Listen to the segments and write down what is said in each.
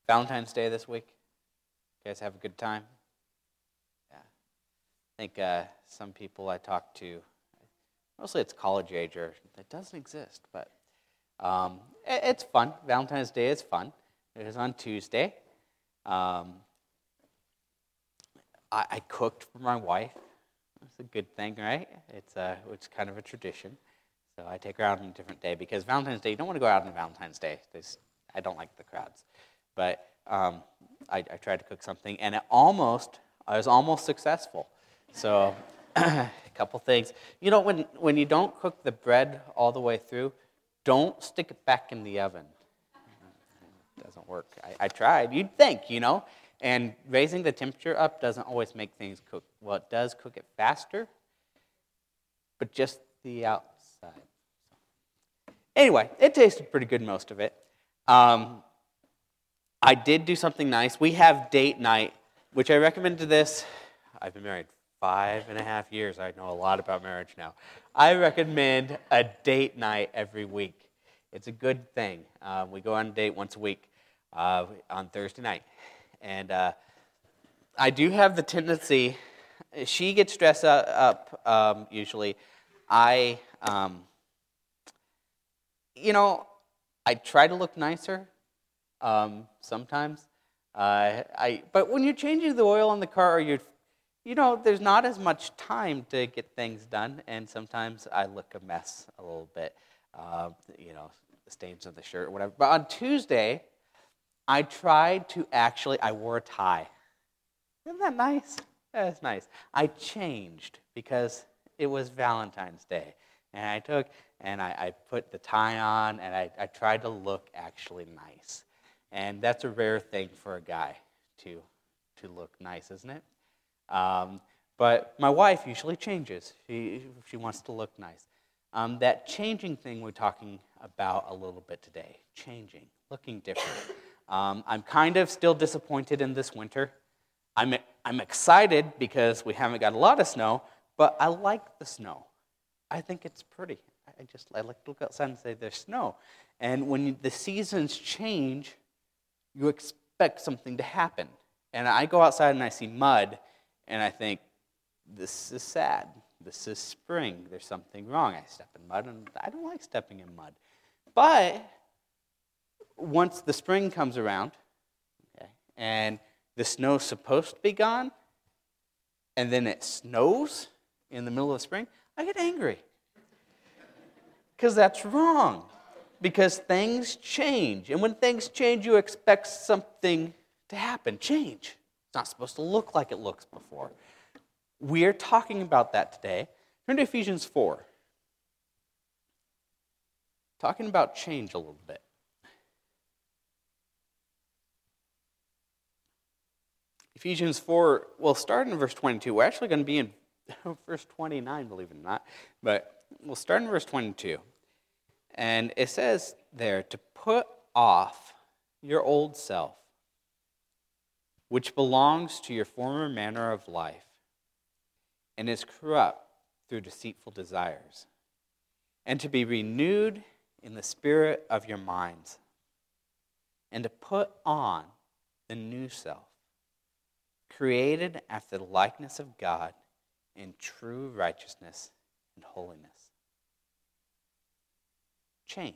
Valentine's Day this week. You guys have a good time? Yeah. I think some people I talk to, mostly it's college age, or it doesn't exist, but it's fun. Valentine's Day is fun. It is on Tuesday. I cooked for my wife. It's a good thing, right? It's kind of a tradition. So I take her out on a different day because Valentine's Day, you don't want to go out on Valentine's Day. I don't like the crowds. But I tried to cook something, and I was almost successful. So a couple things. You know, when you don't cook the bread all the way through, don't stick it back in the oven. It doesn't work. I tried. You'd think, and raising the temperature up doesn't always make things cook. Well, it does cook it faster, but just the outside. Anyway, it tasted pretty good, most of it. I did do something nice. We have date night, which I recommend to this. I've been married 5.5 years. I know a lot about marriage now. I recommend a date night every week. It's a good thing. We go on a date once a week on Thursday night. And I do have the tendency, she gets dressed up usually. I try to look nicer sometimes. But when you're changing the oil in the car, or there's not as much time to get things done, and sometimes I look a mess a little bit. The stains on the shirt or whatever. But on Tuesday, I wore a tie. Isn't that nice? That's nice. I changed because it was Valentine's Day. And I put the tie on, and I tried to look actually nice. And that's a rare thing for a guy to look nice, isn't it? But my wife usually changes. She wants to look nice. That changing thing we're talking about a little bit today. Changing, looking different. I'm kind of still disappointed in this winter. I'm excited because we haven't got a lot of snow, but I like the snow. I think it's pretty. I like to look outside and say there's snow. And when the seasons change, you expect something to happen. And I go outside and I see mud, and I think, this is sad. This is spring. There's something wrong. I step in mud, and I don't like stepping in mud. But once the spring comes around, okay, and the snow's supposed to be gone, and then it snows in the middle of spring, I get angry. Because that's wrong. Because things change. And when things change, you expect something to happen. Change. It's not supposed to look like it looks before. We're talking about that today. Turn to Ephesians 4. Talking about change a little bit. Ephesians 4, we'll start in verse 22. We're actually going to be in verse 29, believe it or not. But we'll start in verse 22. And it says there, to put off your old self, which belongs to your former manner of life, and is corrupt through deceitful desires, and to be renewed in the spirit of your minds, and to put on the new self, created after the likeness of God in true righteousness and holiness. Change.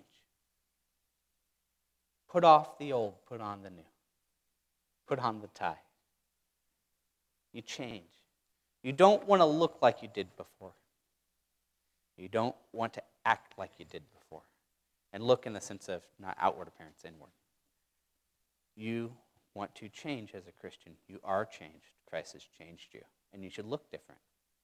Put off the old, put on the new. Put on the tie. You change. You don't want to look like you did before. You don't want to act like you did before. And look in the sense of not outward appearance, inward. You want to change as a Christian. You are changed. Christ has changed you. And you should look different.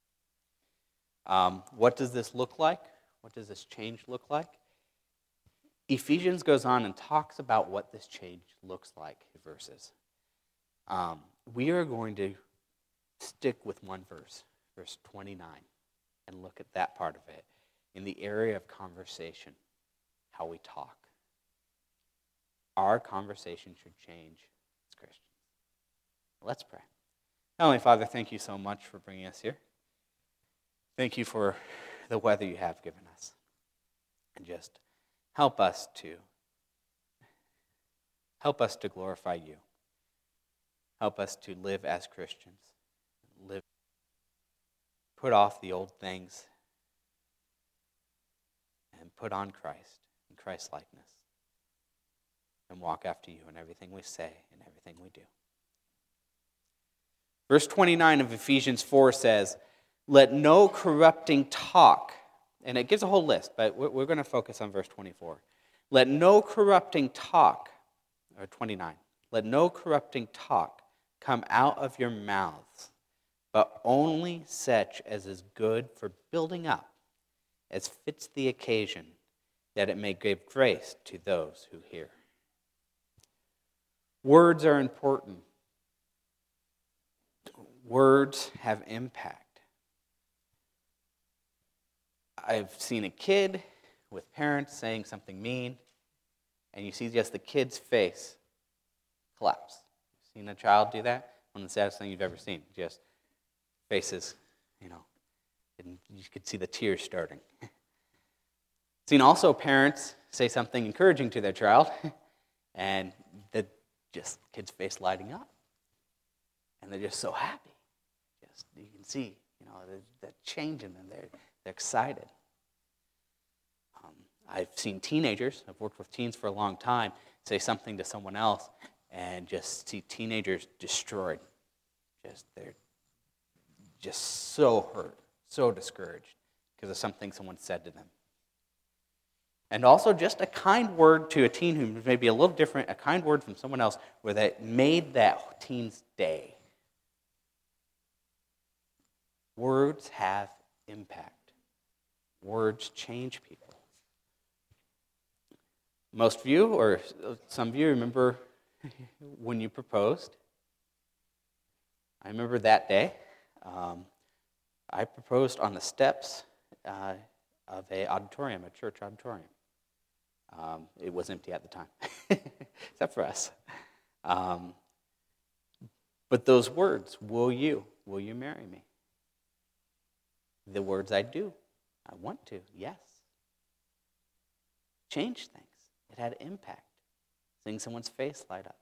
What does this look like? What does this change look like? Ephesians goes on and talks about what this change looks like, verses. We are going to stick with one verse, verse 29, and look at that part of it in the area of conversation, how we talk. Our conversation should change as Christians. Let's pray. Heavenly Father, thank you so much for bringing us here. Thank you for the weather you have given us. And just help us to Help us to glorify you. Help us to live as Christians. Put off the old things and put on Christ and Christ's likeness, and walk after you in everything we say and everything we do. Verse 29 of Ephesians 4 says, let no corrupting talk, and it gives a whole list, but we're going to focus on verse 24. Let no corrupting talk, or 29, let no corrupting talk come out of your mouths, but only such as is good for building up, as fits the occasion, that it may give grace to those who hear. Words are important. Words have impact. I've seen a kid with parents saying something mean, and you see just the kid's face collapse. Seen a child do that? One of the saddest things you've ever seen. Just faces, and you could see the tears starting. Seen also parents say something encouraging to their child, and the kid's face lighting up, and they're just so happy. You can see, that change in them. They're excited. I've seen teenagers. I've worked with teens for a long time. Say something to someone else, and just see teenagers destroyed. They're just so hurt, so discouraged because of something someone said to them. And also just a kind word to a teen who may be a little different, a kind word from someone else where that made that teen's day. Words have impact. Words change people. Most of you, or some of you, remember when you proposed. I remember that day. I proposed on the steps of a auditorium, a church auditorium. It was empty at the time, except for us. But those words, will you marry me? The words, I do, I want to, yes. Changed things. It had impact. Seeing someone's face light up.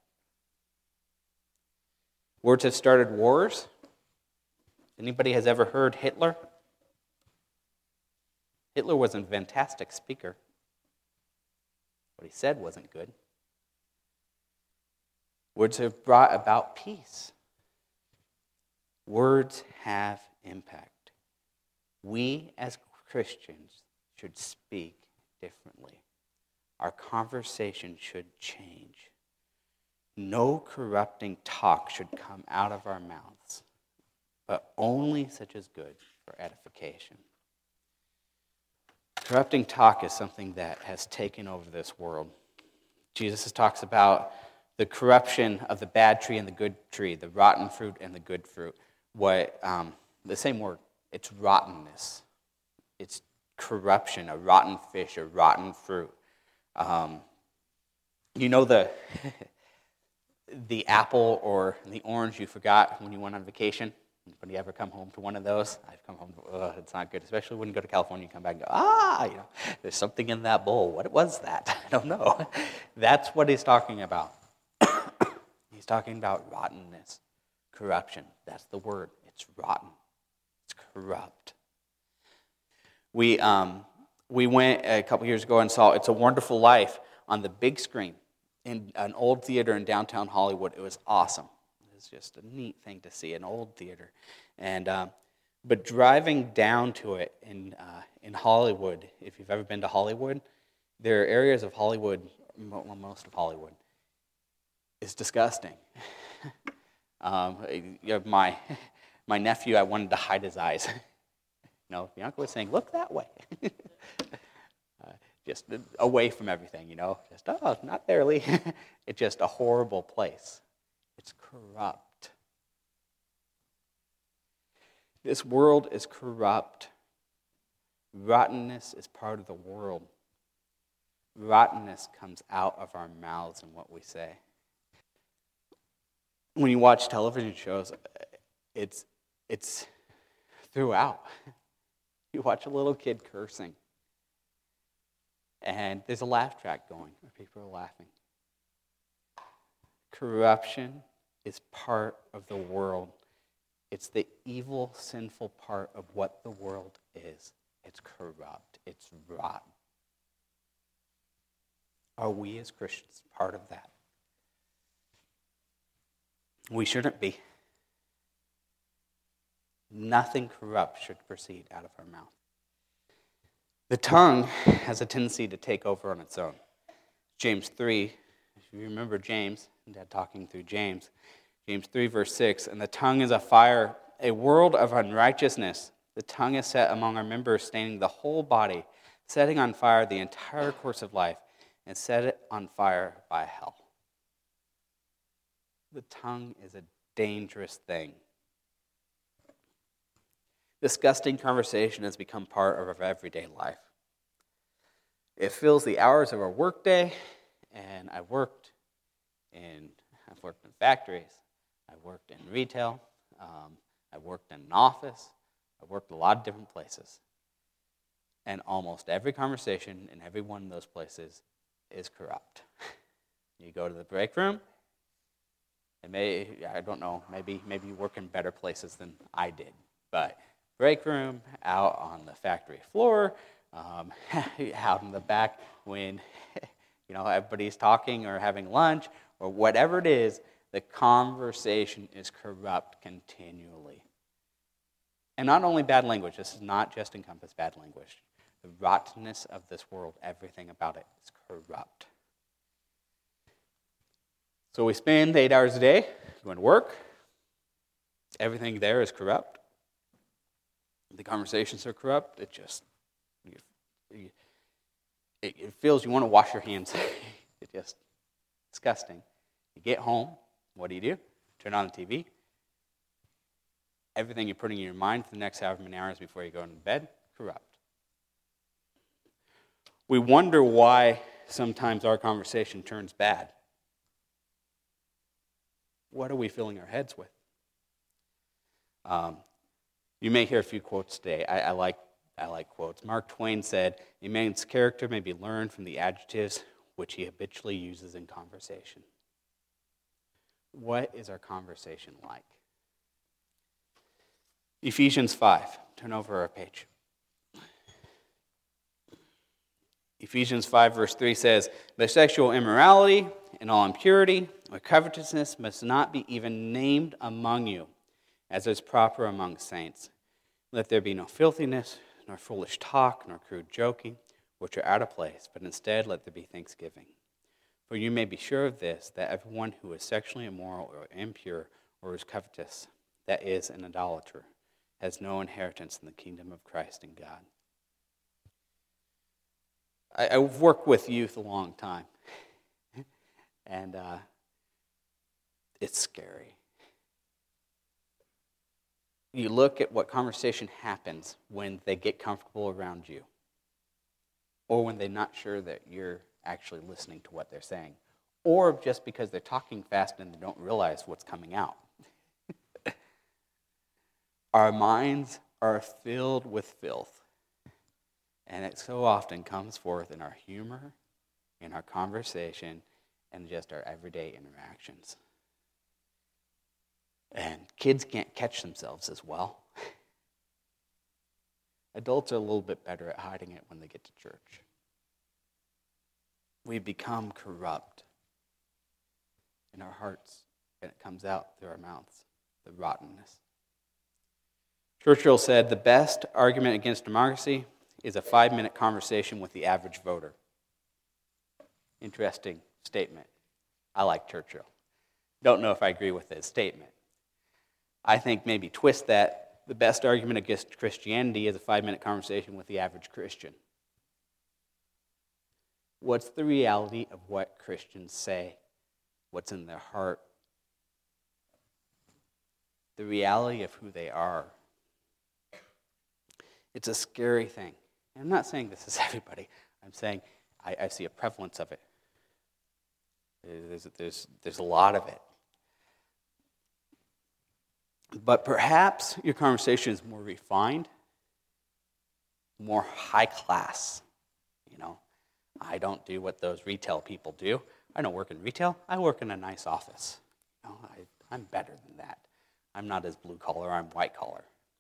Words have started wars. Anybody has ever heard Hitler? Hitler was a fantastic speaker. What he said wasn't good. Words have brought about peace. Words have impact. We as Christians should speak differently. Our conversation should change. No corrupting talk should come out of our mouths, but only such as good for edification. Corrupting talk is something that has taken over this world. Jesus talks about the corruption of the bad tree and the good tree, the rotten fruit and the good fruit. The same word, it's rottenness. It's corruption, a rotten fish, a rotten fruit. The apple or the orange you forgot when you went on vacation? Anybody ever come home to one of those? I've come home to, it's not good, especially when you go to California, you come back and go, there's something in that bowl. What was that? I don't know. That's what he's talking about. He's talking about rottenness, corruption. That's the word. It's rotten. It's corrupt. We went a couple years ago and saw It's a Wonderful Life on the big screen in an old theater in downtown Hollywood. It was awesome. It was just a neat thing to see, an old theater. And but driving down to it in Hollywood, if you've ever been to Hollywood, there are areas of Hollywood, most of Hollywood, is disgusting. My nephew, I wanted to hide his eyes. Bianca was saying, look that way. Just away from everything, Just, not barely. It's just a horrible place. It's corrupt. This world is corrupt. Rottenness is part of the world. Rottenness comes out of our mouths and what we say. When you watch television shows, it's throughout. You watch a little kid cursing, and there's a laugh track going where people are laughing. Corruption is part of the world. It's the evil, sinful part of what the world is. It's corrupt. It's rotten. Are we as Christians part of that? We shouldn't be. Nothing corrupt should proceed out of our mouth. The tongue has a tendency to take over on its own. James 3, if you remember James, Dad talking through James 3 verse 6, and the tongue is a fire, a world of unrighteousness. The tongue is set among our members, staining the whole body, setting on fire the entire course of life, and set it on fire by hell. The tongue is a dangerous thing. Disgusting conversation has become part of our everyday life. It fills the hours of our workday, and I've worked in factories, I've worked in retail, I've worked in an office, I've worked a lot of different places. And almost every conversation in every one of those places is corrupt. You go to the break room, and I don't know, maybe you work in better places than I did, but break room, out on the factory floor, out in the back when everybody's talking or having lunch or whatever it is, the conversation is corrupt continually. And not only bad language, this does not just encompass bad language. The rottenness of this world, everything about it is corrupt. So we spend 8 hours a day going to work. Everything there is corrupt. The conversations are corrupt. It feels you want to wash your hands. It's just disgusting. You get home, what do? Turn on the TV. Everything you're putting in your mind for the next however many hours before you go into bed, corrupt. We wonder why sometimes our conversation turns bad. What are we filling our heads with? You may hear a few quotes today. I like quotes. Mark Twain said, "A man's character may be learned from the adjectives which he habitually uses in conversation." What is our conversation like? Ephesians 5. Turn over our page. Ephesians 5 verse 3 says, "But sexual immorality and all impurity or covetousness must not be even named among you, as is proper among saints. Let there be no filthiness, nor foolish talk, nor crude joking, which are out of place, but instead let there be thanksgiving. For you may be sure of this, that everyone who is sexually immoral or impure or is covetous, that is, an idolater, has no inheritance in the kingdom of Christ and God." I've worked with youth a long time, and it's scary. You look at what conversation happens when they get comfortable around you, or when they're not sure that you're actually listening to what they're saying, or just because they're talking fast and they don't realize what's coming out. Our minds are filled with filth, and it so often comes forth in our humor, in our conversation, and just our everyday interactions. And kids can't catch themselves as well. Adults are a little bit better at hiding it when they get to church. We become corrupt in our hearts, and it comes out through our mouths, the rottenness. Churchill said, "The best argument against democracy is a 5-minute conversation with the average voter." Interesting statement. I like Churchill. Don't know if I agree with his statement. I think maybe twist that. The best argument against Christianity is a 5-minute conversation with the average Christian. What's the reality of what Christians say? What's in their heart? The reality of who they are. It's a scary thing. I'm not saying this is everybody. I'm saying I see a prevalence of it. There's a lot of it. But perhaps your conversation is more refined, more high class. I don't do what those retail people do. I don't work in retail. I work in a nice office. I'm better than that. I'm not as blue collar, I'm white collar.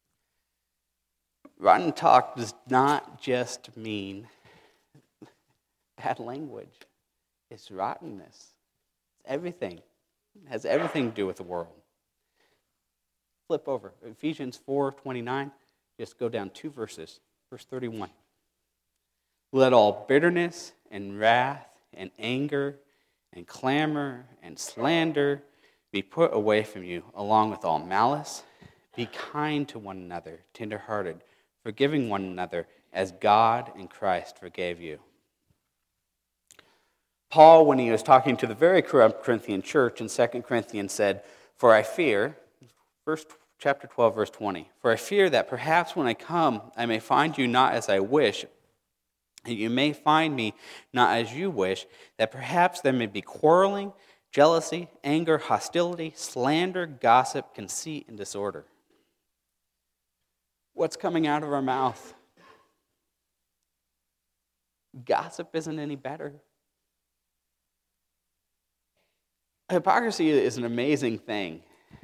Rotten talk does not just mean bad language. It's rottenness. It's everything. It has everything to do with the world. Flip over. Ephesians 4:29. Just go down 2 verses. Verse 31. Let all bitterness and wrath and anger and clamor and slander be put away from you, along with all malice. Be kind to one another, tenderhearted, forgiving one another, as God in Christ forgave you. Paul, when he was talking to the very corrupt Corinthian church in 2 Corinthians, said, For I fear, chapter 12, verse 20, For I fear that perhaps when I come, I may find you not as I wish, and you may find me not as you wish, that perhaps there may be quarreling, jealousy, anger, hostility, slander, gossip, conceit, and disorder. What's coming out of our mouth? Gossip isn't any better. Hypocrisy is an amazing thing.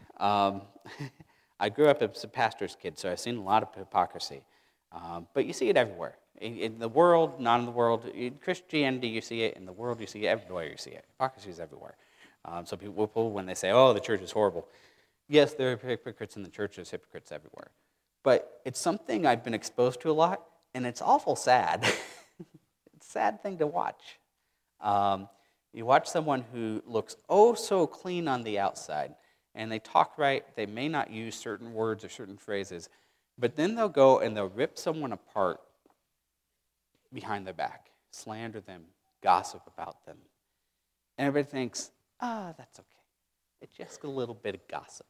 I grew up as a pastor's kid, so I've seen a lot of hypocrisy. But you see it everywhere. In the world, not in the world. In Christianity, you see it. In the world, you see it. Everywhere you see it. Hypocrisy is everywhere. So people, when they say, oh, the church is horrible, yes, there are hypocrites in the church. There's hypocrites everywhere. But it's something I've been exposed to a lot, and it's awful sad. It's a sad thing to watch. You watch someone who looks oh so clean on the outside, and they talk right. They may not use certain words or certain phrases, but then they'll go and they'll rip someone apart behind their back, slander them, gossip about them. And everybody thinks, that's okay. It's just a little bit of gossip.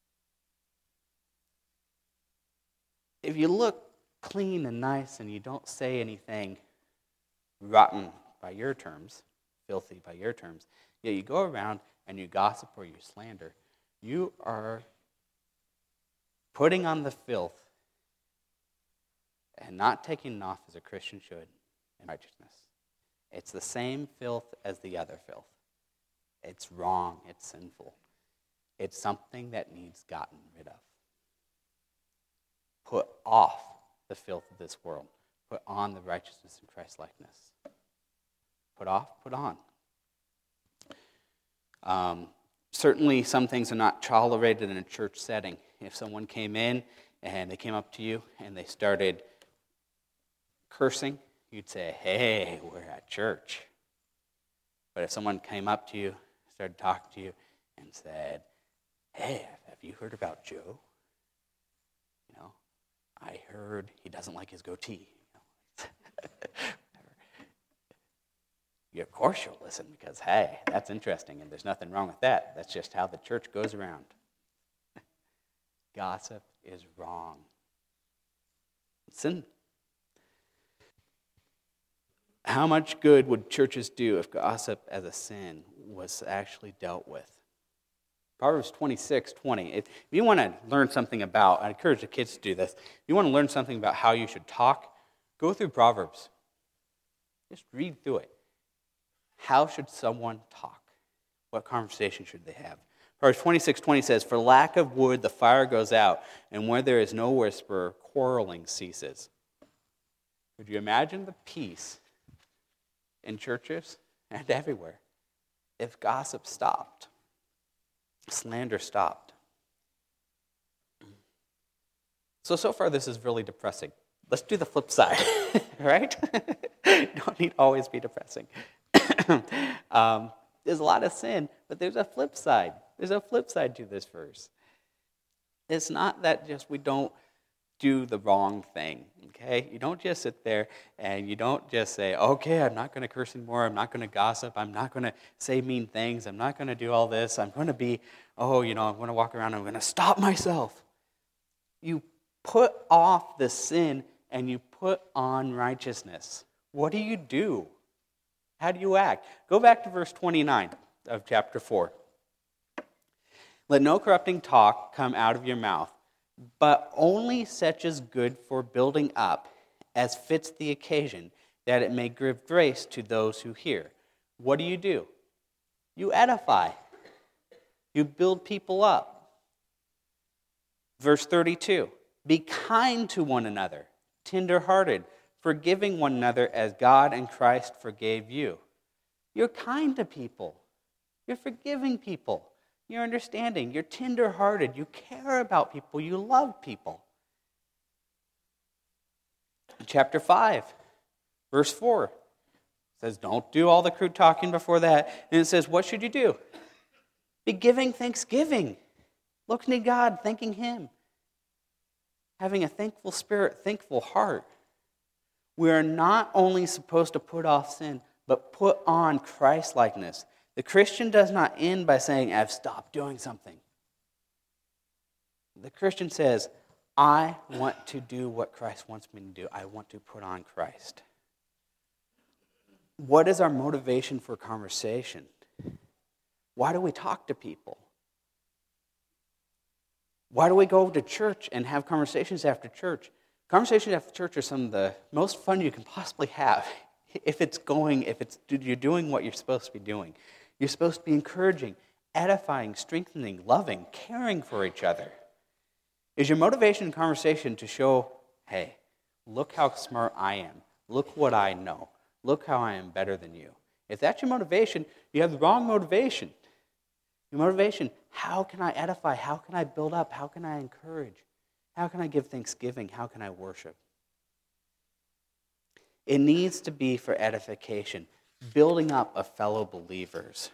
If you look clean and nice and you don't say anything rotten by your terms, filthy by your terms, yet you go around and you gossip or you slander, you are putting on the filth and not taking it off as a Christian should in righteousness. It's the same filth as the other filth. It's wrong. It's sinful. It's something that needs gotten rid of. Put off the filth of this world. Put on the righteousness in Christ's likeness. Put off, put on. Certainly some things are not tolerated in a church setting. If someone came in and they came up to you and they started cursing, you'd say, hey, we're at church. But if someone came up to you, started talking to you, and said, hey, have you heard about Joe? I heard he doesn't like his goatee. Of course you'll listen because, hey, that's interesting and there's nothing wrong with that. That's just how the church goes around. Gossip is wrong. Sin. How much good would churches do if gossip as a sin was actually dealt with? Proverbs 26:20. If you want to learn something about, I encourage the kids to do this. If you want to learn something about how you should talk, go through Proverbs. Just read through it. How should someone talk? What conversation should they have? Proverbs 26:20 says, For lack of wood the fire goes out, and where there is no whisper, quarreling ceases. Could you imagine the peace in churches and everywhere if gossip stopped? Slander stopped. So far this is really depressing. Let's do the flip side, right? Don't need to always be depressing. There's a lot of sin, but there's a flip side. There's a flip side to this verse. It's not that just we don't do the wrong thing, okay? You don't just sit there and you don't just say, okay, I'm not going to curse anymore. I'm not going to gossip. I'm not going to say mean things. I'm not going to do all this. I'm going to be, I'm going to walk around and I'm going to stop myself. You put off the sin and you put on righteousness. What do? How do you act? Go back to verse 29 of chapter 4. Let no corrupting talk come out of your mouth, but only such as good for building up, as fits the occasion, that it may give grace to those who hear. What do? You edify. You build people up. Verse 32, be kind to one another, tender-hearted, forgiving one another as God and Christ forgave you. You're kind to people. You're forgiving people. You're understanding. You're tender-hearted. You care about people. You love people. Chapter 5, verse 4 says, don't do all the crude talking before that. And it says, what should you do? Be giving thanksgiving. Looking to God, thanking Him. Having a thankful spirit, thankful heart. We are not only supposed to put off sin, but put on Christ-likeness. The Christian does not end by saying, I've stopped doing something. The Christian says, I want to do what Christ wants me to do. I want to put on Christ. What is our motivation for conversation? Why do we talk to people? Why do we go to church and have conversations after church? Conversations after church are some of the most fun you can possibly have if you're doing what you're supposed to be doing. You're supposed to be encouraging, edifying, strengthening, loving, caring for each other. Is your motivation in conversation to show, hey, look how smart I am. Look what I know. Look how I am better than you. If that's your motivation, you have the wrong motivation. Your motivation, how can I edify? How can I build up? How can I encourage? How can I give thanksgiving? How can I worship? It needs to be for edification, building up of fellow believers.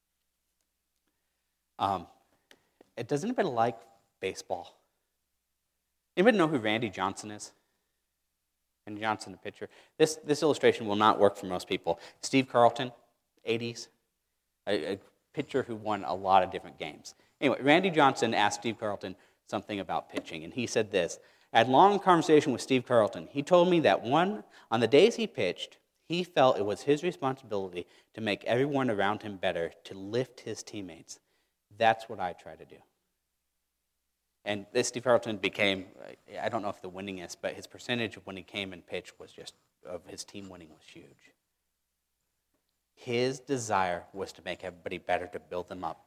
Does anybody like baseball? Anybody know who Randy Johnson is? Randy Johnson, the pitcher. This illustration will not work for most people. Steve Carlton, 80s, a pitcher who won a lot of different games. Anyway, Randy Johnson asked Steve Carlton something about pitching, and he said this. I had a long conversation with Steve Carlton. He told me that on the days he pitched, he felt it was his responsibility to make everyone around him better, to lift his teammates. That's what I try to do. And this Steve Carlton became, I don't know if the winningest, but his percentage of when he came and pitched was just, of his team winning was huge. His desire was to make everybody better, to build them up.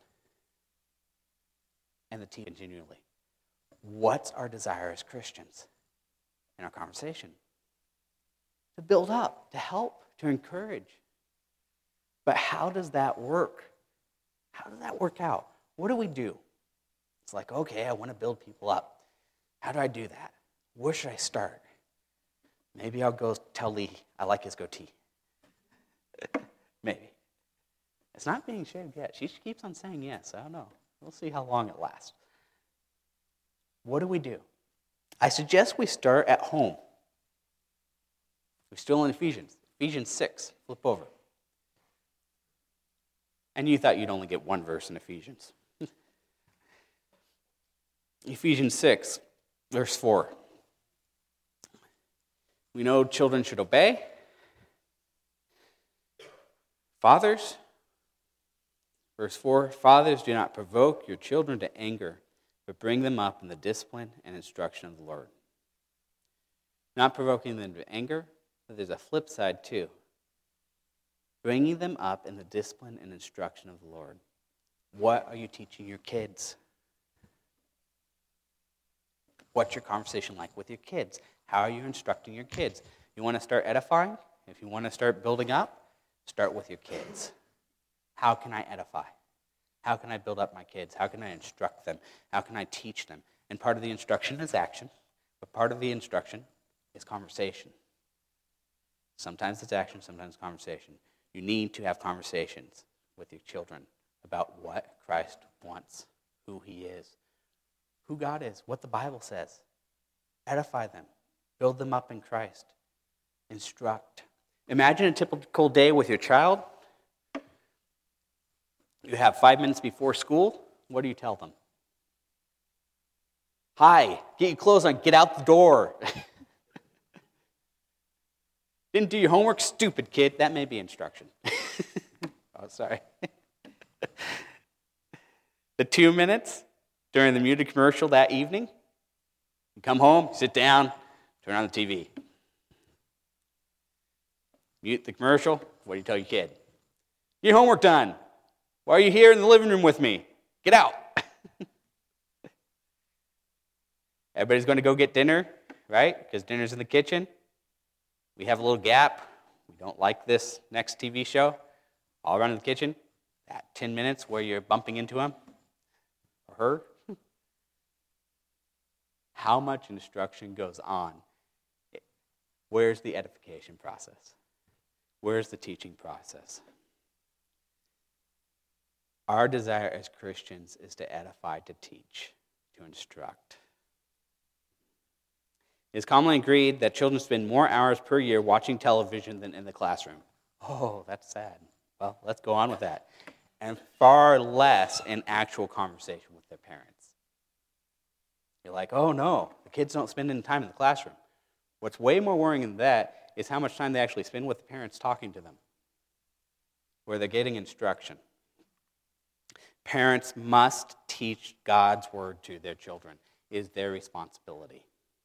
And the team continually. What's our desire as Christians in our conversation? To build up, to help, to encourage. But how does that work? How does that work out? What do we do? It's like, okay, I want to build people up. How do I do that? Where should I start? Maybe I'll go tell Lee I like his goatee. Maybe. It's not being shaved yet. She keeps on saying yes. I don't know. We'll see how long it lasts. What do we do? I suggest we start at home. We're still in Ephesians. Ephesians 6. Flip over. And you thought you'd only get one verse in Ephesians. Ephesians 6, verse 4. We know children should obey. Fathers, verse 4, fathers, do not provoke your children to anger, but bring them up in the discipline and instruction of the Lord. Not provoking them to anger, but there's a flip side too. Bringing them up in the discipline and instruction of the Lord. What are you teaching your kids? What's your conversation like with your kids? How are you instructing your kids? You want to start edifying? If you want to start building up, start with your kids. How can I edify? How can I build up my kids? How can I instruct them? How can I teach them? And part of the instruction is action, but part of the instruction is conversation. Sometimes it's action, sometimes conversation. You need to have conversations with your children about what Christ wants, who He is, who God is, what the Bible says. Edify them. Build them up in Christ. Instruct. Imagine a typical day with your child. You have 5 minutes before school. What do you tell them? Hi, get your clothes on, get out the door. Didn't do your homework? Stupid kid. That may be instruction. Oh, sorry. The 2 minutes during the muted commercial that evening, you come home, sit down, turn on the TV. Mute the commercial. What do you tell your kid? Get your homework done. Why are you here in the living room with me? Get out. Everybody's going to go get dinner, right? Because dinner's in the kitchen. We have a little gap. We don't like this next TV show. All around in the kitchen. That 10 minutes where you're bumping into him or her. How much instruction goes on? Where's the edification process? Where's the teaching process? Our desire as Christians is to edify, to teach, to instruct. It is commonly agreed that children spend more hours per year watching television than in the classroom. Oh, that's sad. Well, let's go on with that. And far less in actual conversation with their parents. You're like, oh no, the kids don't spend any time in the classroom. What's way more worrying than that is how much time they actually spend with the parents talking to them, where they're getting instruction. Parents must teach God's word to their children. It is their responsibility.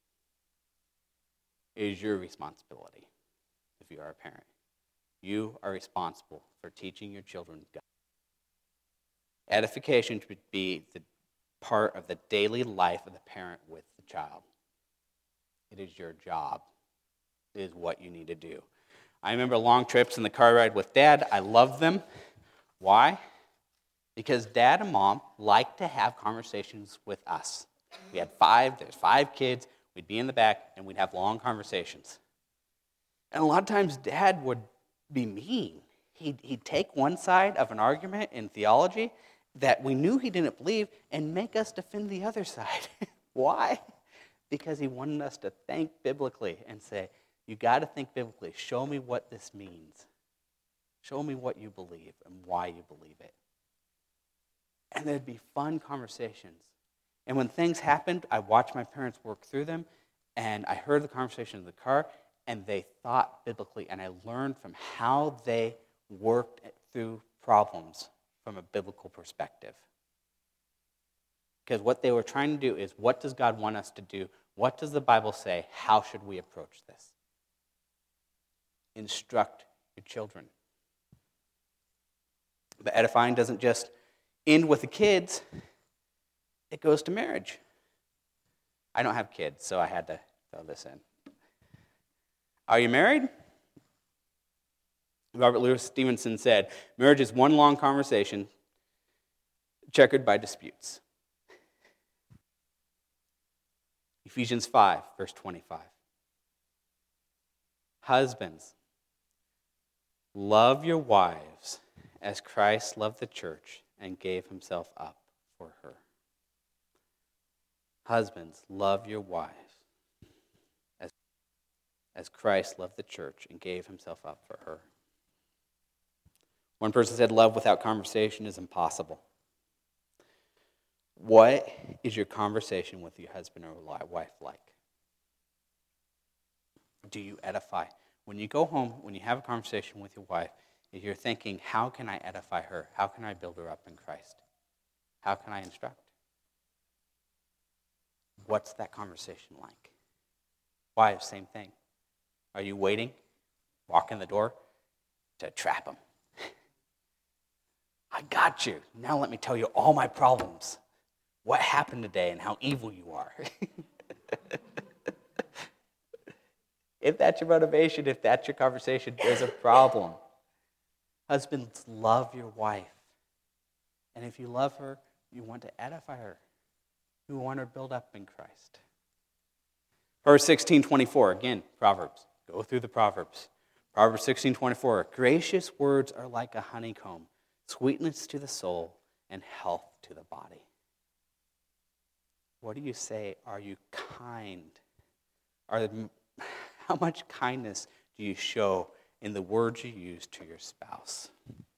It is your responsibility if you are a parent. You are responsible for teaching your children God. Edification should be the part of the daily life of the parent with the child. It is your job. It is what you need to do. I remember long trips in the car ride with Dad. I loved them. Why? Because Dad and Mom like to have conversations with us. There's 5 kids. We'd be in the back, and we'd have long conversations. And a lot of times, Dad would be mean. He'd take one side of an argument in theology that we knew he didn't believe and make us defend the other side. Why? Because he wanted us to think biblically and say, you got to think biblically. Show me what this means. Show me what you believe and why you believe it. And there'd be fun conversations. And when things happened, I watched my parents work through them, and I heard the conversation in the car, and they thought biblically, and I learned from how they worked through problems from a biblical perspective. Because what they were trying to do is, what does God want us to do? What does the Bible say? How should we approach this? Instruct your children. But edifying doesn't just end with the kids. It goes to marriage. I don't have kids, so I had to throw this in. Are you married? Robert Louis Stevenson said, marriage is one long conversation checkered by disputes. Ephesians 5, verse 25. Husbands, love your wives as Christ loved the church and gave himself up for her. Husbands, love your wives as Christ loved the church and gave himself up for her. One person said, love without conversation is impossible. What is your conversation with your husband or wife like? Do you edify? When you go home, when you have a conversation with your wife, you're thinking, how can I edify her? How can I build her up in Christ? How can I instruct? What's that conversation like? Wives, same thing. Are you waiting, walk in the door, to trap him? I got you. Now let me tell you all my problems. What happened today and how evil you are. If that's your motivation, if that's your conversation, there's a problem. Husbands, love your wife. And if you love her, you want to edify her. You want her built up in Christ. Verse 16:24, again, Proverbs. Go through the Proverbs. Proverbs 16:24, gracious words are like a honeycomb, sweetness to the soul and health to the body. What do you say? Are you kind? How much kindness do you show in the words you use to your spouse?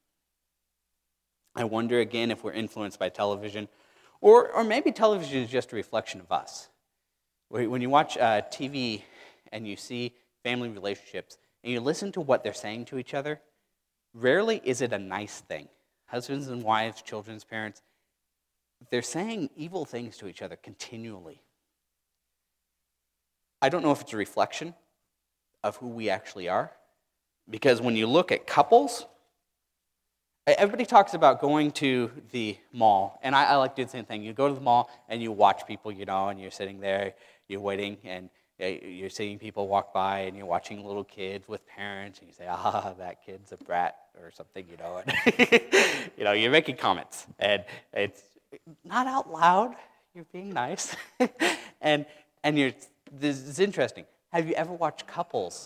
I wonder again if we're influenced by television, or maybe television is just a reflection of us. When you watch TV and you see family relationships and you listen to what they're saying to each other, rarely is it a nice thing. Husbands and wives, children's parents, they're saying evil things to each other continually. I don't know if it's a reflection of who we actually are, because when you look at couples, Everybody talks about going to the mall, and I like doing the same thing. You go to the mall and you watch people, and you're sitting there, you're waiting, and you're seeing people walk by, and you're watching little kids with parents, and you say, that kid's a brat or something, and you're making comments, and it's not out loud. You're being nice, and this is interesting. Have you ever watched couples,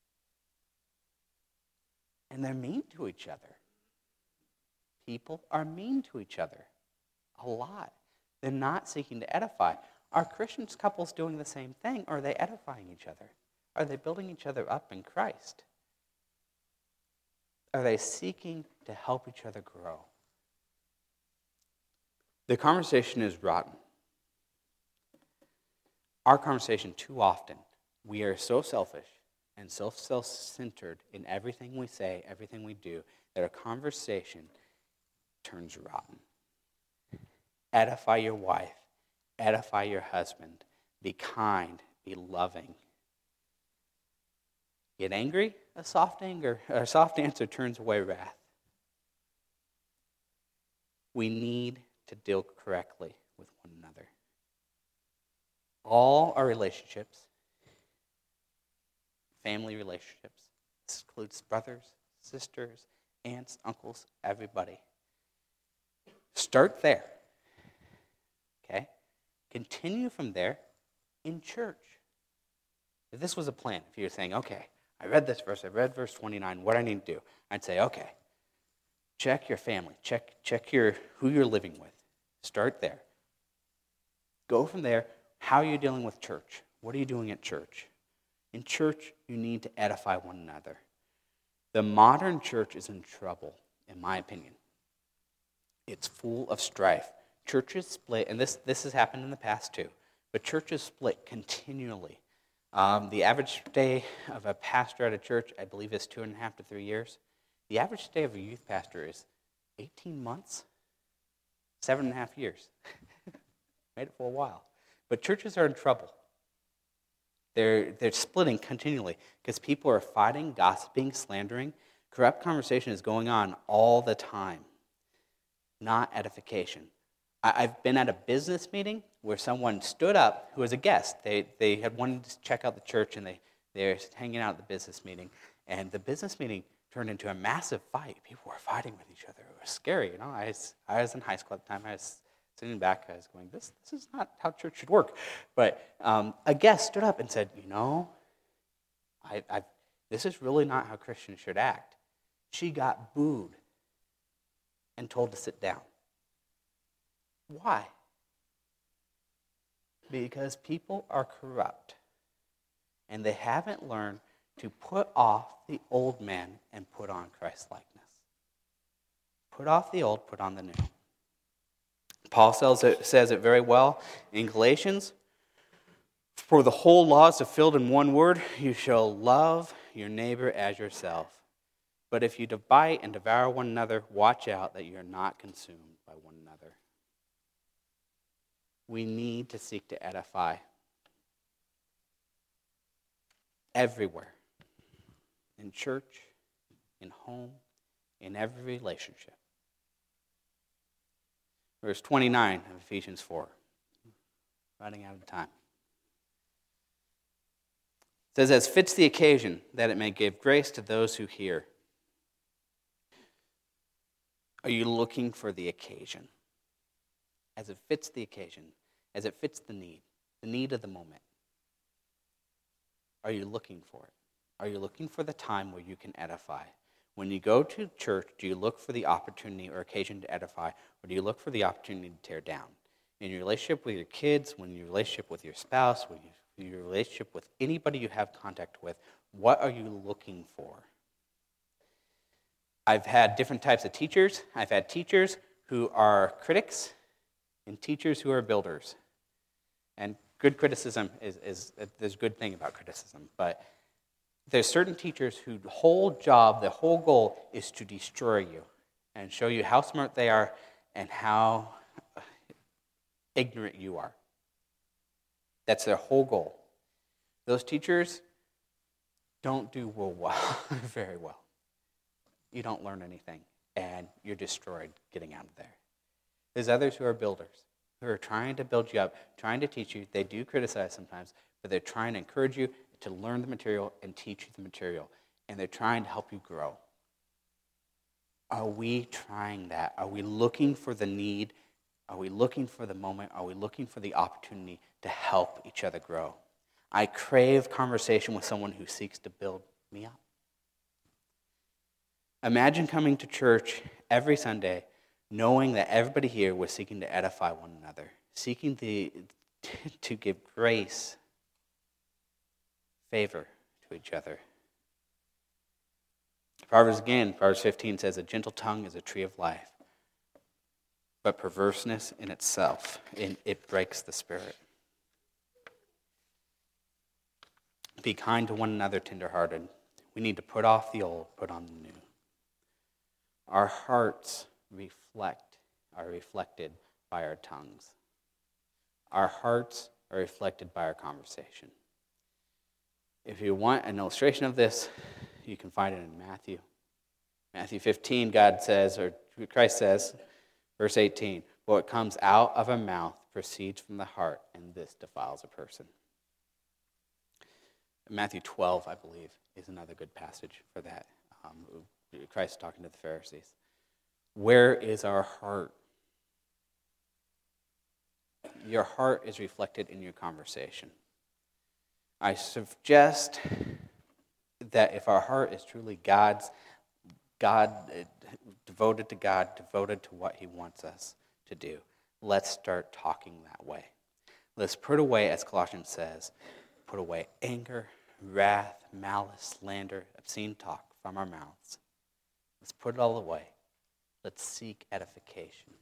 and they're mean to each other? People are mean to each other a lot. They're not seeking to edify. Are Christian couples doing the same thing, or are they edifying each other? Are they building each other up in Christ? Are they seeking to help each other grow? The conversation is rotten. Our conversation, too often, we are so selfish and so self-centered in everything we say, everything we do, that our conversation turns rotten. Edify your wife. Edify your husband. Be kind. Be loving. Get angry? A soft answer turns away wrath. We need to deal correctly with one another. All our relationships, family relationships, this includes brothers, sisters, aunts, uncles, everybody. Start there. Okay? Continue from there in church. If this was a plan, if you're saying, okay, I read this verse, I read verse 29, what do I need to do? I'd say, okay, check your family, check who you're living with. Start there. Go from there. How are you dealing with church? What are you doing at church? In church, you need to edify one another. The modern church is in trouble, in my opinion. It's full of strife. Churches split, and this has happened in the past too, but churches split continually. The average stay of a pastor at a church, I believe, is 2.5 to 3 years. The average stay of a youth pastor is 18 months, 7.5 years. Made it for a while. But churches are in trouble. They're splitting continually because people are fighting, gossiping, slandering. Corrupt conversation is going on all the time. Not edification. I've been at a business meeting where someone stood up who was a guest. They had wanted to check out the church, and they were hanging out at the business meeting. And the business meeting turned into a massive fight. People were fighting with each other. It was scary. I was in high school at the time. I was sitting back. I was going, this is not how church should work. But a guest stood up and said, this is really not how Christians should act. She got booed and told to sit down. Why? Because people are corrupt, and they haven't learned to put off the old man and put on Christ-likeness. Put off the old, put on the new. Paul says it very well in Galatians. For the whole law is fulfilled in one word: you shall love your neighbor as yourself. But if you bite and devour one another, watch out that you are not consumed by one another. We need to seek to edify everywhere. In church, in home, in every relationship. Verse 29 of Ephesians 4. Running out of time. It says, as fits the occasion, that it may give grace to those who hear. Are you looking for the occasion? As it fits the occasion, as it fits the need of the moment. Are you looking for it? Are you looking for the time where you can edify? When you go to church, do you look for the opportunity or occasion to edify, or do you look for the opportunity to tear down? In your relationship with your kids, when your relationship with your spouse, when your relationship with anybody you have contact with, what are you looking for? I've had different types of teachers. I've had teachers who are critics and teachers who are builders. And good criticism there's a good thing about criticism, but there's certain teachers whose whole job, their whole goal is to destroy you and show you how smart they are and how ignorant you are. That's their whole goal. Those teachers don't do very well. You don't learn anything. and you're destroyed getting out of there. There's others who are builders, who are trying to build you up, trying to teach you. They do criticize sometimes, but they're trying to encourage you to learn the material and teach you the material. And they're trying to help you grow. Are we trying that? Are we looking for the need? Are we looking for the moment? Are we looking for the opportunity to help each other grow? I crave conversation with someone who seeks to build me up. Imagine coming to church every Sunday knowing that everybody here was seeking to edify one another, seeking to give grace, favor to each other. Proverbs 15 says, a gentle tongue is a tree of life, but perverseness in itself, it breaks the spirit. Be kind to one another, tenderhearted. We need to put off the old, put on the new. Our hearts are reflected by our tongues. Our hearts are reflected by our conversation. If you want an illustration of this, you can find it in Matthew. Matthew 15, Christ says, verse 18, what comes out of a mouth proceeds from the heart, and this defiles a person. Matthew 12, I believe, is another good passage for that. Christ talking to the Pharisees. Where is our heart? Your heart is reflected in your conversation. I suggest that if our heart is truly devoted to God, devoted to what He wants us to do, let's start talking that way. Let's put away, as Colossians says, put away anger, wrath, malice, slander, obscene talk from our mouths. Let's put it all away. Let's seek edification.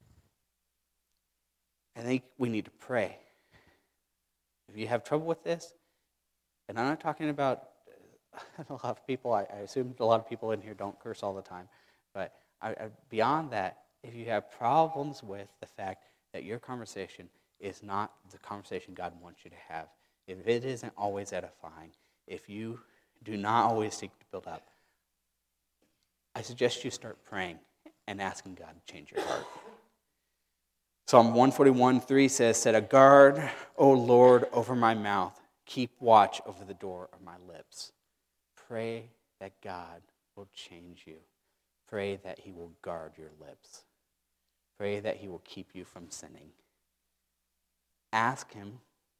I think we need to pray. If you have trouble with this, and I'm not talking about a lot of people, I assume a lot of people in here don't curse all the time, but beyond that, if you have problems with the fact that your conversation is not the conversation God wants you to have, if it isn't always edifying, if you do not always seek to build up, I suggest you start praying and asking God to change your heart. Psalm 141:3 says, set a guard, O Lord, over my mouth. Keep watch over the door of my lips. Pray that God will change you. Pray that He will guard your lips. Pray that He will keep you from sinning. Ask Him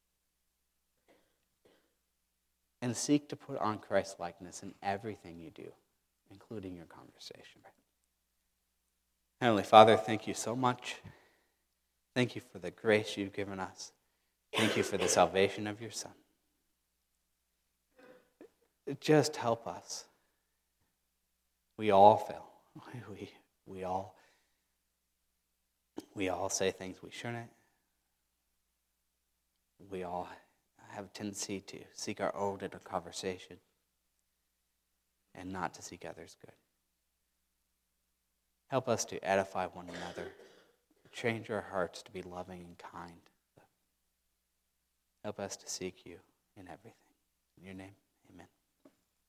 and seek to put on Christ's likeness in everything you do, including your conversation. Heavenly Father, thank you so much. Thank you for the grace you've given us. Thank you for the salvation of your Son. Just help us. We all fail. We all say things we shouldn't. We all have a tendency to seek our own in a conversation and not to seek others' good. Help us to edify one another. Change our hearts to be loving and kind. Help us to seek you in everything. In your name.